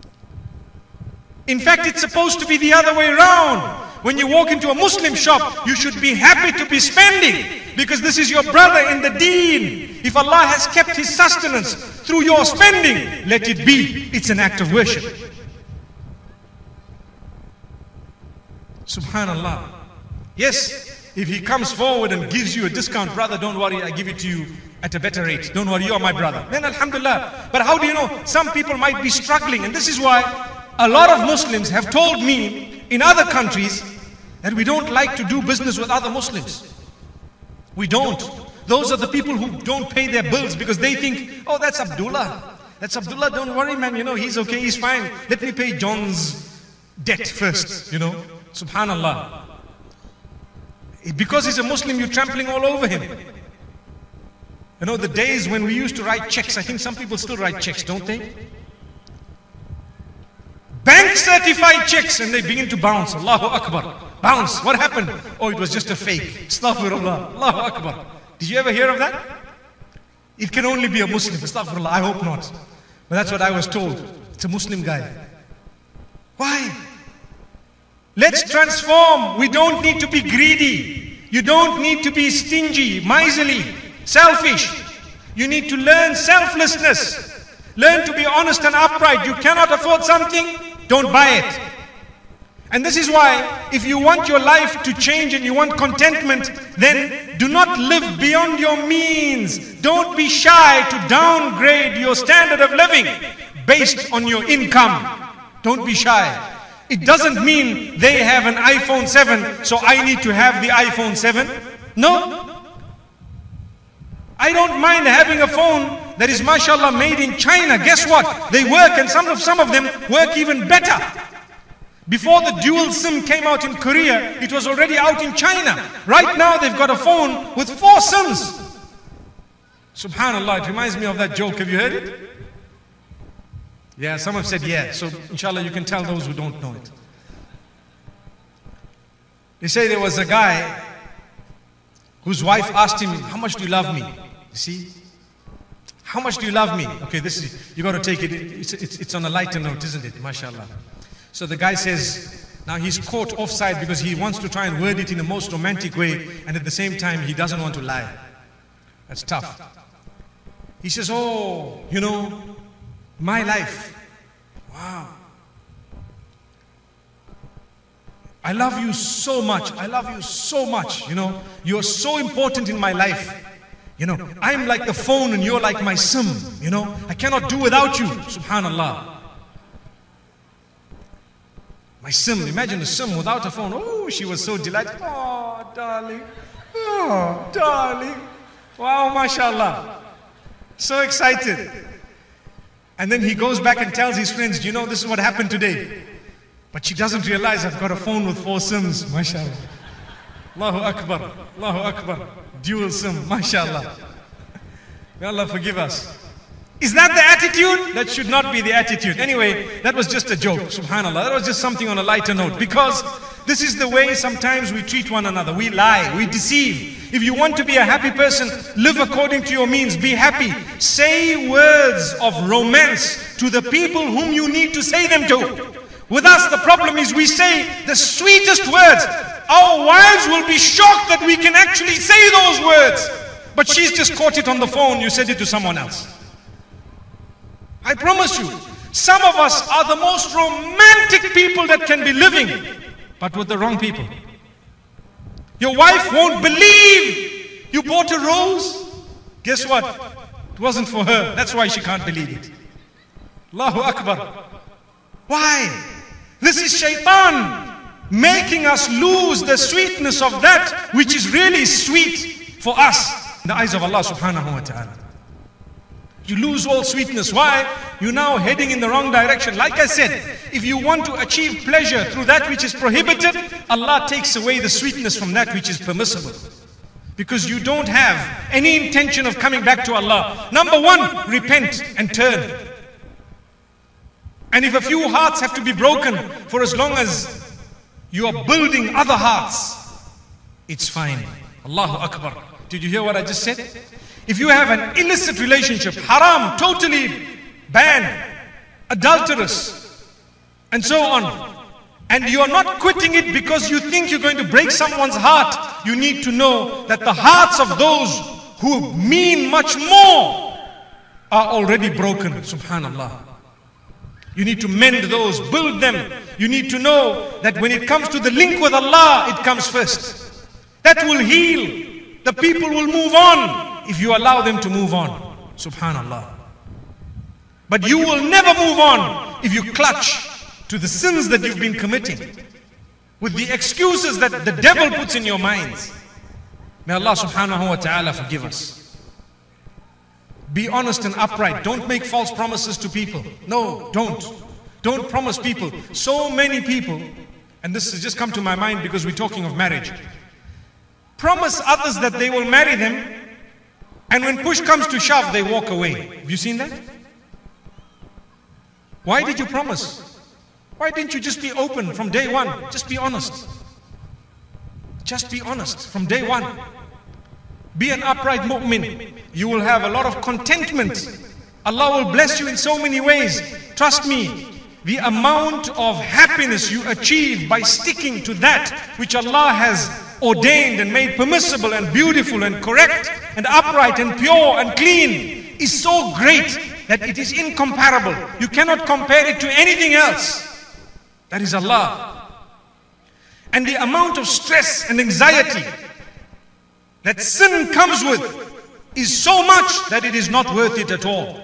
In fact, it's supposed to be the other way around. When you walk into a Muslim shop, you should be happy to be spending because this is your brother in the deen. If Allah has kept His sustenance through your spending, let it be. It's an act of worship. Subhanallah. Yes, if he comes forward and gives you a discount, brother, don't worry, I give it to you at a better rate. Don't worry, you are my brother. Then alhamdulillah. But how do you know? Some people might be struggling, and this is why a lot of Muslims have told me in other countries that we don't like to do business with other Muslims. We don't. Those are the people who don't pay their bills because they think, oh, that's Abdullah. That's Abdullah, don't worry, man, you know, he's okay, he's fine. Let me pay John's debt first, you know. Subhanallah. Because he's a Muslim, you're trampling all over him. You know, the days when we used to write checks, I think some people still write checks, don't they? Bank certified checks, and they begin to bounce. Allahu Akbar. Bounce. What happened? Oh, it was just a fake. Astaghfirullah. Allahu Akbar. Did you ever hear of that? It can only be a Muslim. Astaghfirullah. I hope not. But that's what I was told. It's a Muslim guy. Why? Let's transform. We don't need to be greedy. You don't need to be stingy, miserly, selfish. You need to learn selflessness. Learn to be honest and upright. You cannot afford something, don't buy it. And this is why, if you want your life to change and you want contentment, then do not live beyond your means. Don't be shy to downgrade your standard of living based on your income. Don't be shy. It doesn't mean they have an iPhone seven, so I need to have the iPhone seven. No. I don't mind having a phone that is mashallah made in China. Guess what? They work, and some of, some of them work even better. Before the dual SIM came out in Korea, it was already out in China. Right now they've got a phone with four SIMs. Subhanallah, it reminds me of that joke. Have you heard it? Yeah, some have said yeah. So inshallah you can tell those who don't know it. They say there was a guy whose wife asked him, how much do you love me? You see? How much do you love me? Okay, this is, you got to take it, it's, it's, it's on a lighter note, isn't it? MashaAllah. So the guy says, now he's caught offside because he wants to try and word it in the most romantic way, and at the same time he doesn't want to lie. That's tough. He says, oh, you know, my life. Wow. I love you so much. I love you so much. You know, you're so important in my life. You know, I'm like the phone and you're like my SIM. You know, I cannot do without you. Subhanallah. My SIM, imagine a SIM without a phone. Oh, she was so delighted. Oh, darling. Oh, darling. Wow, mashallah. So excited. And then he goes back and tells his friends, do you know this is what happened today? But she doesn't realize I've got a phone with four SIMs, mashallah. Allahu Akbar, Allahu Akbar. Dual sim, mashallah. May Allah forgive us. Is that the attitude? That should not be the attitude. Anyway, that was just a joke, subhanallah. That was just something on a lighter note. Because this is the way sometimes we treat one another. We lie, we deceive. If you want to be a happy person, live according to your means, be happy. Say words of romance to the people whom you need to say them to. With us, the problem is we say the sweetest words. Our wives will be shocked that we can actually say those words. But she's just caught it on the phone, you said it to someone else. I promise you, some of us are the most romantic people that can be living, but with the wrong people. Your wife won't believe you bought a rose. Guess what? It wasn't for her. That's why she can't believe it. Allahu Akbar. Why? This is shaitan making us lose the sweetness of that which is really sweet for us in the eyes of Allah subhanahu wa ta'ala. You lose all sweetness. Why? You're now heading in the wrong direction. Like I said, if you want to achieve pleasure through that which is prohibited, Allah takes away the sweetness from that which is permissible. Because you don't have any intention of coming back to Allah. Number one, repent and turn. And if a few hearts have to be broken for as long as you are building other hearts, it's fine. Allahu Akbar. Did you hear what I just said? If you have an illicit relationship, haram, totally banned, adulterous, and so on, and you are not quitting it because you think you're going to break someone's heart, you need to know that the hearts of those who mean much more are already broken, subhanallah. You need to mend those, build them. You need to know that when it comes to the link with Allah, it comes first. That will heal. The people will move on if you allow them to move on. Subhanallah. But you will never move on if you clutch to the sins that you've been committing with the excuses that the devil puts in your minds. May Allah subhanahu wa ta'ala forgive us. Be honest and upright. Don't make false promises to people. No, don't. Don't promise people. So many people, and this has just come to my mind because we're talking of marriage, promise others that they will marry them, and when push comes to shove, they walk away. Have you seen that? Why did you promise? Why didn't you just be open from day one? Just be honest. Just be honest from day one. Be an upright mu'min. You will have a lot of contentment. Allah will bless you in so many ways. Trust me, the amount of happiness you achieve by sticking to that which Allah has ordained and made permissible and beautiful and correct and upright and pure and clean is so great that it is incomparable. You cannot compare it to anything else. That is Allah. And the amount of stress and anxiety that sin comes with is so much that it is not worth it at all.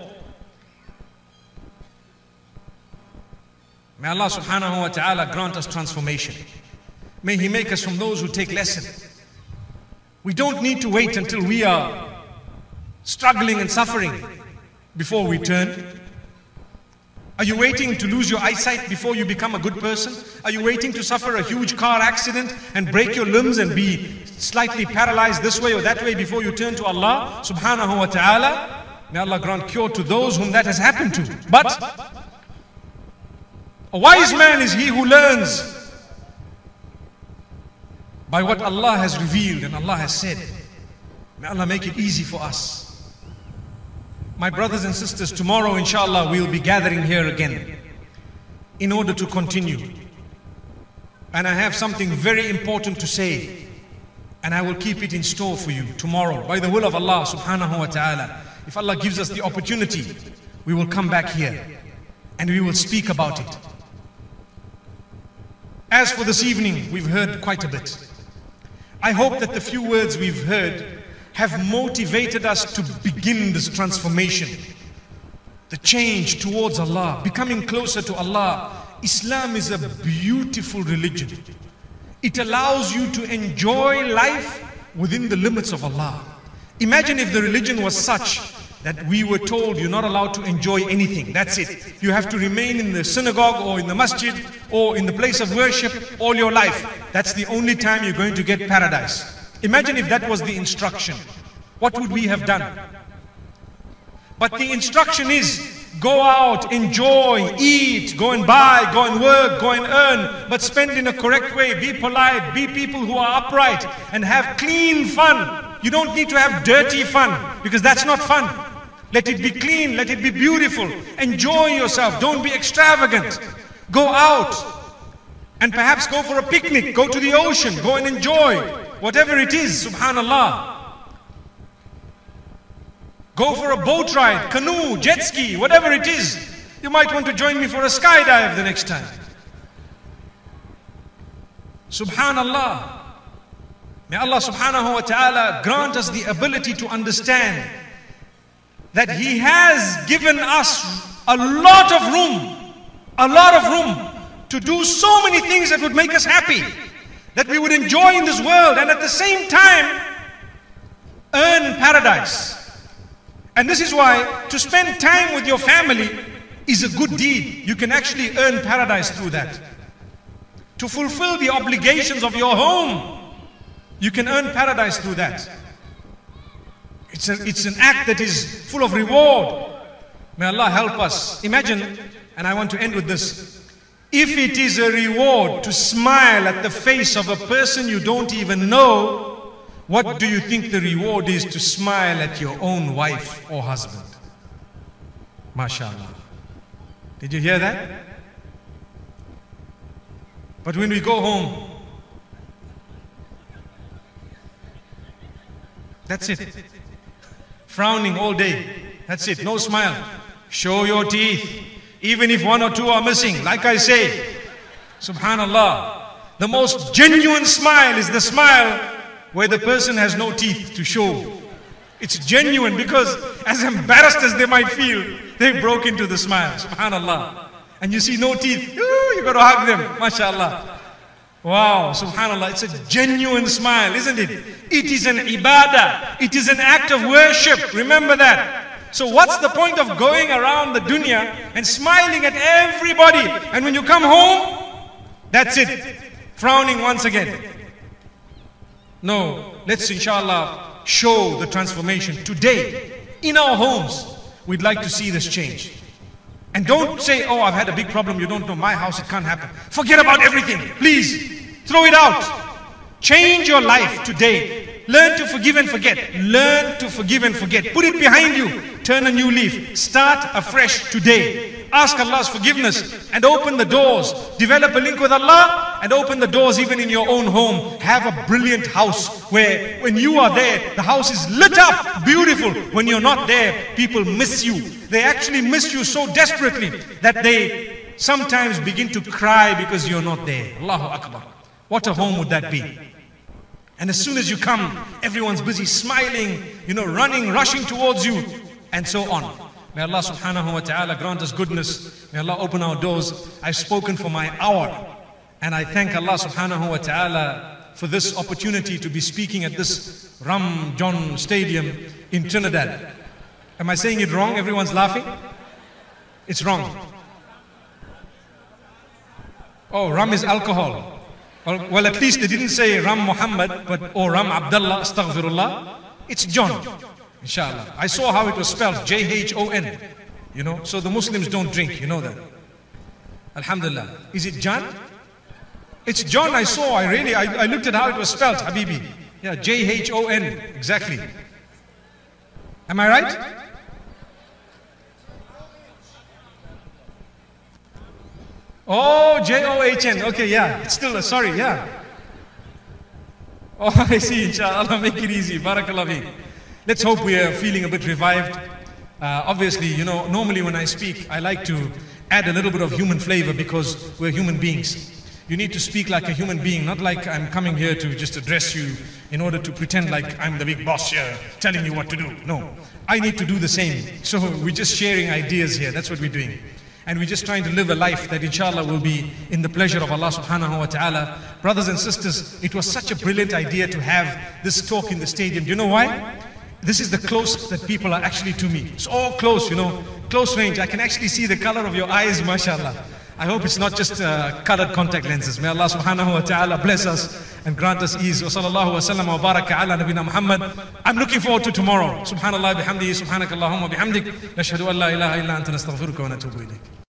May Allah subhanahu wa ta'ala grant us transformation. May He make us from those who take lesson. We don't need to wait until we are struggling and suffering before we turn. Are you waiting to lose your eyesight before you become a good person? Are you waiting to suffer a huge car accident and break your limbs and be slightly paralyzed this way or that way before you turn to Allah subhanahu wa ta'ala? May Allah grant cure to those whom that has happened to. But a wise man is he who learns by what Allah has revealed and Allah has said. May Allah make it easy for us. My brothers and sisters, tomorrow inshallah we will be gathering here again in order to continue. And I have something very important to say, and I will keep it in store for you tomorrow by the will of Allah subhanahu wa ta'ala. If Allah gives us the opportunity, we will come back here and we will speak about it. As for this evening, we've heard quite a bit. I hope that the few words we've heard have motivated us to begin this transformation, the change towards Allah, becoming closer to Allah. Islam is a beautiful religion. It allows you to enjoy life within the limits of Allah. Imagine if the religion was such that we were told you're not allowed to enjoy anything. That's it. You have to remain in the synagogue or in the masjid or in the place of worship all your life. That's the only time you're going to get paradise. Imagine if that was the instruction. What would we have done? But the instruction is, go out, enjoy, eat, go and buy, go and work, go and earn, but spend in a correct way, be polite, be people who are upright, and have clean fun. You don't need to have dirty fun, because that's not fun. Let it be clean, let it be beautiful. Enjoy yourself, don't be extravagant. Go out, and perhaps go for a picnic, go to the ocean, go and enjoy, whatever it is, subhanallah. Go for a boat ride, canoe, jet ski, whatever it is. You might want to join me for a skydive the next time. Subhanallah. May Allah subhanahu wa ta'ala grant us the ability to understand that He has given us a lot of room, a lot of room to do so many things that would make us happy, that we would enjoy in this world, and at the same time earn paradise. And this is why to spend time with your family is a good deed. You can actually earn paradise through that. To fulfill the obligations of your home, you can earn paradise through that. It's, a, it's an act that is full of reward. May Allah help us. Imagine, and I want to end with this, if it is a reward to smile at the face of a person you don't even know, what do you think the reward is to smile at your own wife or husband? MashaAllah. Did you hear that? But when we go home, that's it. Frowning all day. That's it. No smile. Show your teeth. Even if one or two are missing. Like I say, subhanallah, the most genuine smile is the smile where the person has no teeth to show. It's genuine, because as embarrassed as they might feel, they broke into the smile. Subhanallah. And you see no teeth. Ooh, you got to hug them. MashaAllah. Wow, subhanallah. It's a genuine smile, isn't it? It is an ibadah. It is an act of worship. Remember that. So what's the point of going around the dunya and smiling at everybody, and when you come home, that's it, frowning once again? No, let's inshallah show the transformation today in our homes. We'd like to see this change. And don't say, oh, I've had a big problem, you don't know my house, it can't happen. Forget about everything, please. Throw it out. Change your life today. Learn to forgive and forget. Learn to forgive and forget. Put it behind you. Turn a new leaf. Start afresh today. Ask Allah's forgiveness and open the doors. Develop a link with Allah and open the doors even in your own home. Have a brilliant house where when you are there, the house is lit up, beautiful. When you're not there, people miss you. They actually miss you so desperately that they sometimes begin to cry because you're not there. Allahu Akbar. What a home would that be? And as soon as you come, everyone's busy smiling, you know, running, rushing towards you, and so on. May Allah subhanahu wa ta'ala grant us goodness. May Allah open our doors. I've spoken for my hour. And I thank Allah subhanahu wa ta'ala for this opportunity to be speaking at this Ram John Stadium in Trinidad. Am I saying it wrong? Everyone's laughing? It's wrong. Oh, Ram is alcohol. Well, well, at least they didn't say Ram Muhammad, but or Ram Abdullah, astaghfirullah. It's John, inshallah. I saw how it was spelled, J H O N. You know, so the Muslims don't drink, you know that. Alhamdulillah. Is it John? It's John, I saw, I really, I, I looked at how it was spelled, Habibi. Yeah, J H O N, exactly. Am I right? Oh, J O H N. Okay, yeah. It's still, uh, sorry, yeah. Oh, I see, inshallah. Make it easy. Barakallah feek. Let's hope we are feeling a bit revived. Uh, obviously, you know, normally when I speak, I like to add a little bit of human flavor because we're human beings. You need to speak like a human being, not like I'm coming here to just address you in order to pretend like I'm the big boss here, telling you what to do. No, I need to do the same. So we're just sharing ideas here. That's what we're doing. And we're just trying to live a life that inshallah will be in the pleasure of Allah subhanahu wa ta'ala. Brothers and sisters, it was such a brilliant idea to have this talk in the stadium. Do you know why? This is the close that people are actually to me. It's all close, you know, close range. I can actually see the color of your eyes, mashallah. I hope it's not just uh, colored contact lenses. May Allah subhanahu wa ta'ala bless us and grant us ease. Wa sallallahu wa sallam wa baraka ala nabina Muhammad. I'm looking forward to tomorrow. Subhanallah bihamdihi, subhanakallahumma bihamdik. Nashhadu an la ilaha illa anta nastaghfiruka wa natubu ilayk.